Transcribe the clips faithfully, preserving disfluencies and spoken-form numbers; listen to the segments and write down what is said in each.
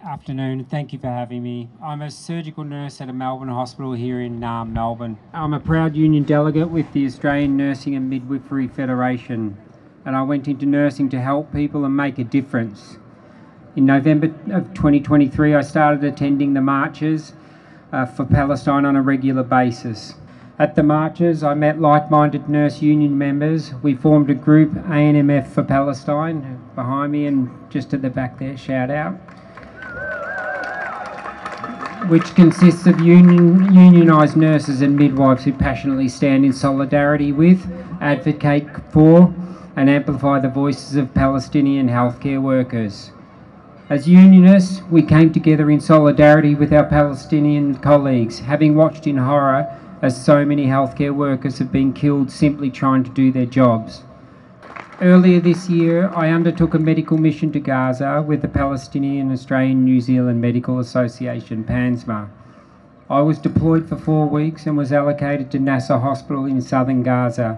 Afternoon, thank you for having me. I'm a surgical nurse at a Melbourne hospital here in um, Melbourne. I'm a proud union delegate with the Australian Nursing and Midwifery Federation, and I went into nursing to help people and make a difference. In November of twenty twenty-three, I started attending the marches uh, for Palestine on a regular basis. At the marches, I met like-minded nurse union members. We formed a group, A N M F for Palestine, behind me and just at the back there, shout out, which consists of union, unionised nurses and midwives who passionately stand in solidarity with, advocate for and amplify the voices of Palestinian healthcare workers. As unionists, we came together in solidarity with our Palestinian colleagues, having watched in horror as so many healthcare workers have been killed simply trying to do their jobs. Earlier this year, I undertook a medical mission to Gaza with the Palestinian Australian New Zealand Medical Association, PANSMA. I was deployed for four weeks and was allocated to Nasser Hospital in southern Gaza,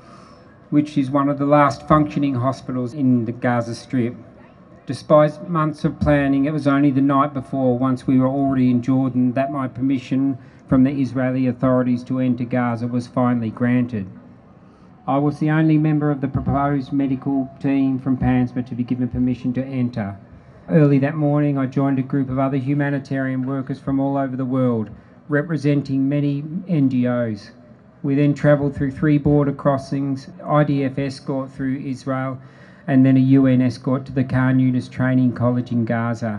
which is one of the last functioning hospitals in the Gaza Strip. Despite months of planning, it was only the night before, once we were already in Jordan, that my permission from the Israeli authorities to enter Gaza was finally granted. I was the only member of the proposed medical team from PANSMA to be given permission to enter. Early that morning, I joined a group of other humanitarian workers from all over the world, representing many N G Os. We then travelled through three border crossings, I D F escort through Israel, and then a U N escort to the Khan Yunis Training College in Gaza.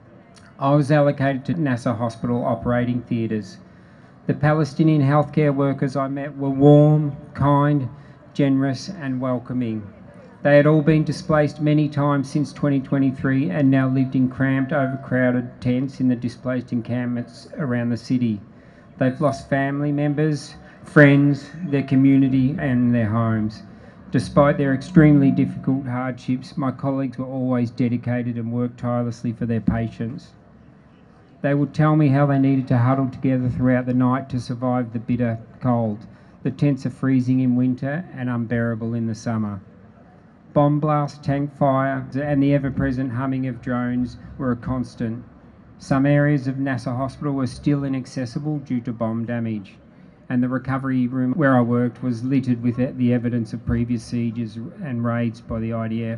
I was allocated to Nasser Hospital operating theatres. The Palestinian healthcare workers I met were warm, kind, generous and welcoming. They had all been displaced many times since twenty twenty-three and now lived in cramped, overcrowded tents in the displaced encampments around the city. They've lost family members, friends, their community and their homes. Despite their extremely difficult hardships, my colleagues were always dedicated and worked tirelessly for their patients. They would tell me how they needed to huddle together throughout the night to survive the bitter cold. The tents are freezing in winter and unbearable in the summer. Bomb blast, tank fire, and the ever-present humming of drones were a constant. Some areas of Nasser Hospital were still inaccessible due to bomb damage, and the recovery room where I worked was littered with the evidence of previous sieges and raids by the I D F.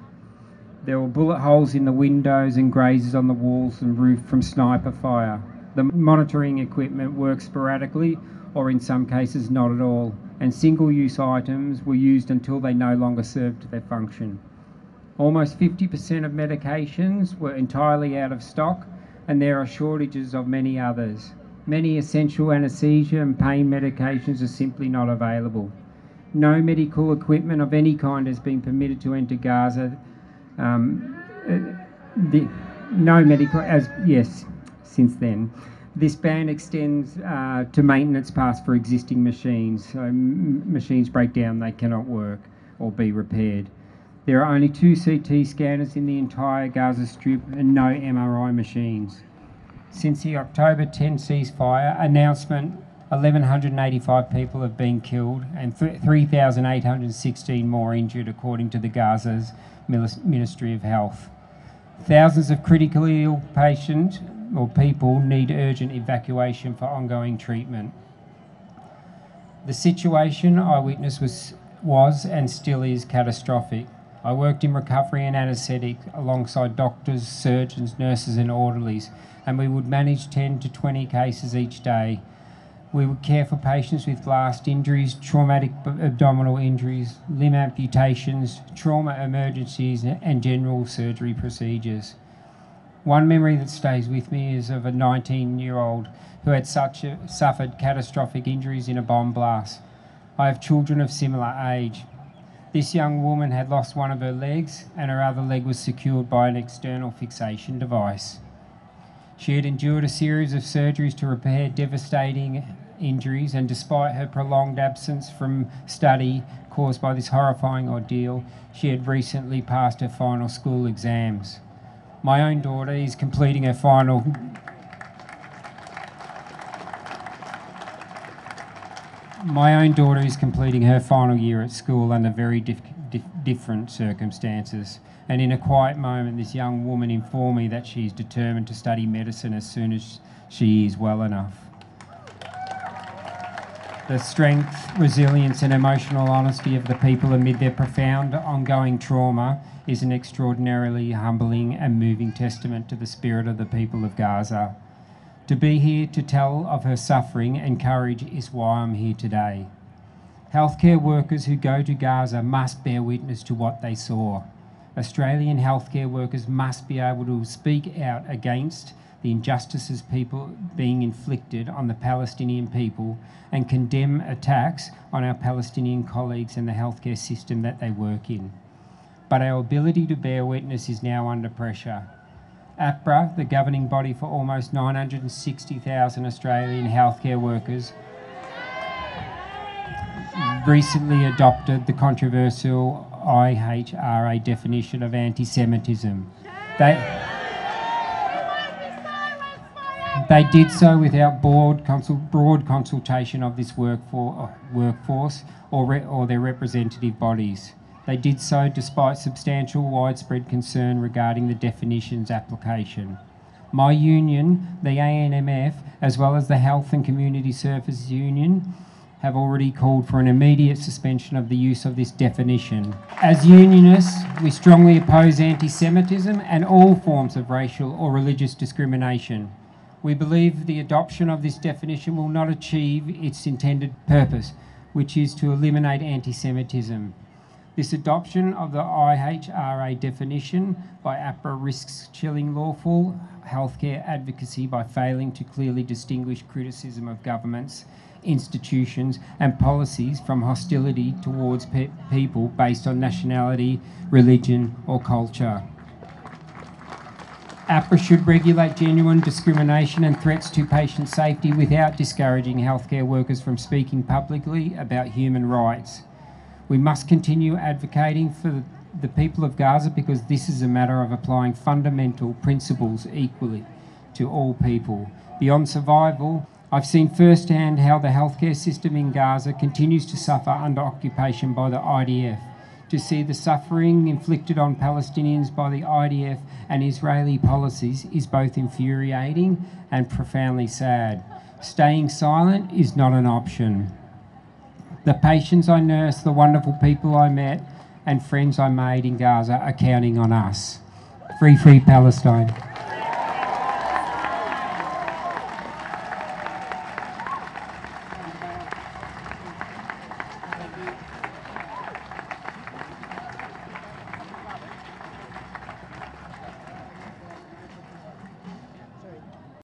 There were bullet holes in the windows and grazes on the walls and roof from sniper fire. The monitoring equipment worked sporadically, or in some cases not at all, and single-use items were used until they no longer served their function. Almost fifty percent of medications were entirely out of stock, and there are shortages of many others. Many essential anaesthesia and pain medications are simply not available. No medical equipment of any kind has been permitted to enter Gaza. Um, the, no medical, as yes, since then. This ban extends uh, to maintenance pass for existing machines. So m machines break down, they cannot work or be repaired. There are only two C T scanners in the entire Gaza Strip and no M R I machines. Since the October tenth ceasefire announcement, one thousand one hundred eighty-five people have been killed and three thousand eight hundred sixteen more injured, according to the Gaza's Ministry of Health. Thousands of critically ill patients or people need urgent evacuation for ongoing treatment. The situation I witnessed was, was and still is catastrophic. I worked in recovery and anaesthetic alongside doctors, surgeons, nurses and orderlies, and we would manage ten to twenty cases each day. We would care for patients with blast injuries, traumatic abdominal injuries, limb amputations, trauma emergencies and general surgery procedures. One memory that stays with me is of a nineteen-year-old who had such a, suffered catastrophic injuries in a bomb blast. I have children of similar age. This young woman had lost one of her legs and her other leg was secured by an external fixation device. She had endured a series of surgeries to repair devastating injuries, and despite her prolonged absence from study caused by this horrifying ordeal, she had recently passed her final school exams. My own daughter is completing her final My own daughter is completing her final year at school under very dif dif different circumstances, And in a quiet moment, this young woman informed me that she is determined to study medicine as soon as she is well enough. The strength, resilience and emotional honesty of the people amid their profound ongoing trauma is an extraordinarily humbling and moving testament to the spirit of the people of Gaza. To be here to tell of her suffering and courage is why I'm here today. Healthcare workers who go to Gaza must bear witness to what they saw. Australian healthcare workers must be able to speak out against the injustices people being inflicted on the Palestinian people and condemn attacks on our Palestinian colleagues and the healthcare system that they work in. But our ability to bear witness is now under pressure. APRA, the governing body for almost nine hundred sixty thousand Australian healthcare workers, recently adopted the controversial I H R A definition of anti-Semitism. They, they did so without broad, consul, broad consultation of this workfor, uh, workforce or, re, or their representative bodies. They did so despite substantial widespread concern regarding the definition's application. My union, the A N M F, as well as the Health and Community Services Union, have already called for an immediate suspension of the use of this definition. As unionists, we strongly oppose anti-Semitism and all forms of racial or religious discrimination. We believe the adoption of this definition will not achieve its intended purpose, which is to eliminate anti-Semitism. This adoption of the I H R A definition by APRA risks chilling lawful healthcare advocacy by failing to clearly distinguish criticism of governments, institutions and policies from hostility towards pe people based on nationality, religion or culture. APRA should regulate genuine discrimination and threats to patient safety without discouraging healthcare workers from speaking publicly about human rights. We must continue advocating for the people of Gaza because this is a matter of applying fundamental principles equally to all people. Beyond survival, I've seen firsthand how the healthcare system in Gaza continues to suffer under occupation by the I D F. To see the suffering inflicted on Palestinians by the I D F and Israeli policies is both infuriating and profoundly sad. Staying silent is not an option. The patients I nursed, the wonderful people I met, and friends I made in Gaza are counting on us. Free, free Palestine.